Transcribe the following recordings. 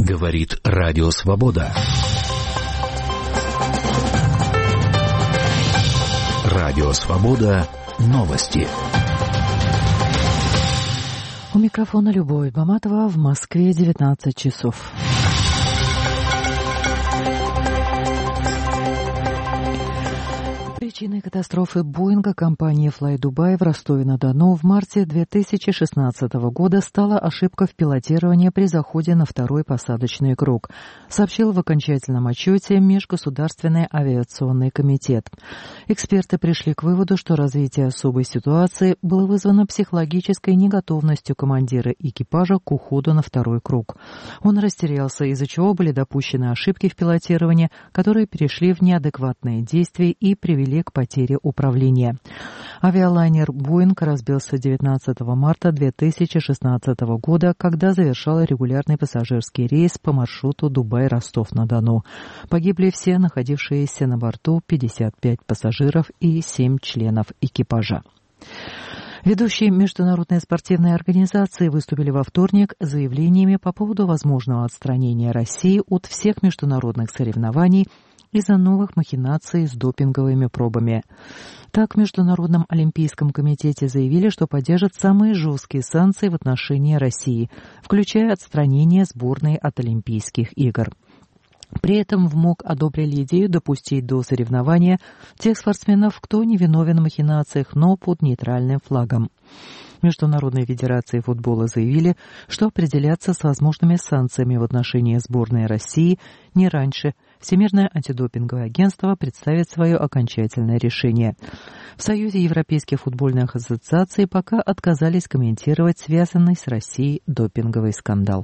Говорит Радио Свобода. Радио Свобода. Новости. У микрофона Любовь Баматова. В Москве 19 часов. Причиной катастрофы Боинга компании FlyDubai в Ростове-на-Дону в марте 2016 года стала ошибка в пилотировании при заходе на второй посадочный круг, сообщил в окончательном отчете Межгосударственный авиационный комитет. Эксперты пришли к выводу, что развитие особой ситуации было вызвано психологической неготовностью командира экипажа к уходу на второй круг. Он растерялся, из-за чего были допущены ошибки в пилотировании, которые перешли в неадекватные действия и привели к потере управления. Авиалайнер «Боинг» разбился 19 марта 2016 года, когда завершал регулярный пассажирский рейс по маршруту Дубай-Ростов-на-Дону. Погибли все находившиеся на борту 55 пассажиров и 7 членов экипажа. Ведущие международные спортивные организации выступили во вторник с заявлениями по поводу возможного отстранения России от всех международных соревнований из-за новых махинаций с допинговыми пробами. Так, в Международном олимпийском комитете заявили, что поддержат самые жесткие санкции в отношении России, включая отстранение сборной от Олимпийских игр. При этом в МОК одобрили идею допустить до соревнования тех спортсменов, кто не виновен в махинациях, но под нейтральным флагом. Международной федерации футбола заявили, что определяться с возможными санкциями в отношении сборной России не раньше. Всемирное антидопинговое агентство представит свое окончательное решение. В Союзе европейских футбольных ассоциаций пока отказались комментировать связанный с Россией допинговый скандал.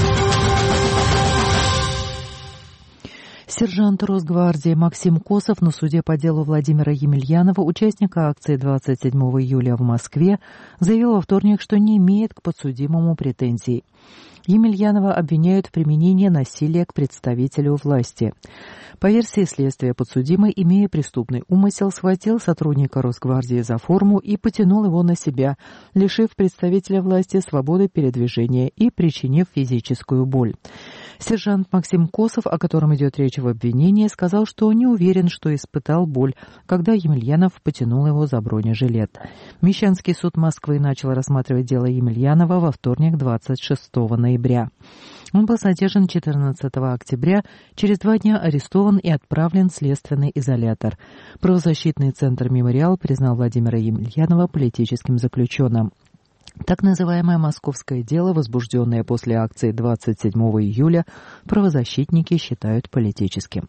Сержант Росгвардии Максим Косов на суде по делу Владимира Емельянова, участника акции 27 июля в Москве, заявил во вторник, что не имеет к подсудимому претензий. Емельянова обвиняют в применении насилия к представителю власти. По версии следствия, подсудимый, имея преступный умысел, схватил сотрудника Росгвардии за форму и потянул его на себя, лишив представителя власти свободы передвижения и причинив физическую боль. Сержант Максим Косов, о котором идет речь в обвинении, сказал, что не уверен, что испытал боль, когда Емельянов потянул его за бронежилет. Мещанский суд Москвы начал рассматривать дело Емельянова во вторник, 26 ноября. Он был задержан 14 октября, через 2 дня арестован и отправлен в следственный изолятор. Правозащитный центр «Мемориал» признал Владимира Емельянова политическим заключенным. Так называемое московское дело, возбужденное после акции 27 июля, правозащитники считают политическим.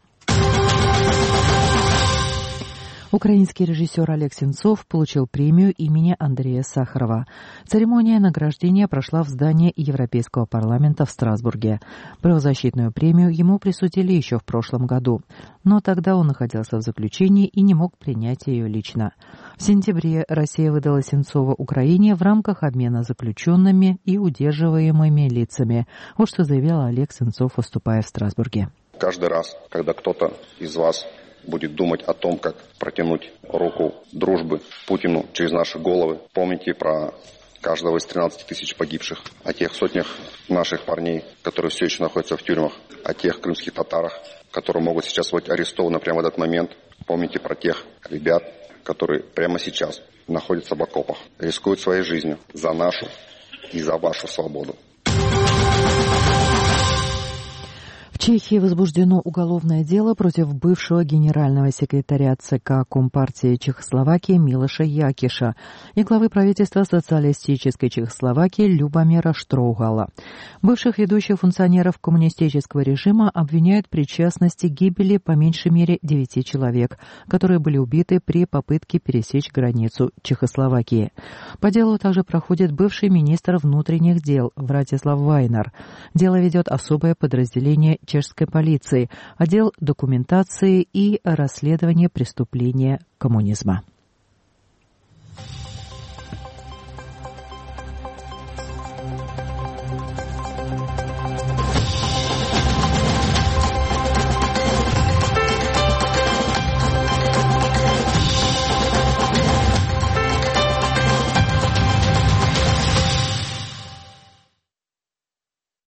Украинский режиссер Олег Сенцов получил премию имени Андрея Сахарова. Церемония награждения прошла в здании Европейского парламента в Страсбурге. Правозащитную премию ему присудили еще в прошлом году, но тогда он находился в заключении и не мог принять ее лично. В сентябре Россия выдала Сенцова Украине в рамках обмена заключенными и удерживаемыми лицами. Вот что заявил Олег Сенцов, выступая в Страсбурге. Каждый раз, когда кто-то из вас будет думать о том, как протянуть руку дружбы Путину через наши головы, помните про каждого из 13 тысяч погибших, о тех сотнях наших парней, которые все еще находятся в тюрьмах, о тех крымских татарах, которые могут сейчас быть арестованы прямо в этот момент. Помните про тех ребят, которые прямо сейчас находятся в окопах, рискуют своей жизнью за нашу и за вашу свободу. В Чехии возбуждено уголовное дело против бывшего генерального секретаря ЦК Компартии Чехословакии Милоша Якиша и главы правительства социалистической Чехословакии Любомира Штроугала. Бывших ведущих функционеров коммунистического режима обвиняют в причастности к гибели по меньшей мере 9 человек, которые были убиты при попытке пересечь границу Чехословакии. По делу также проходит бывший министр внутренних дел Вратислав Вайнар. Дело ведет особое подразделение чешской полиции, отдел документации и расследования преступления коммунизма.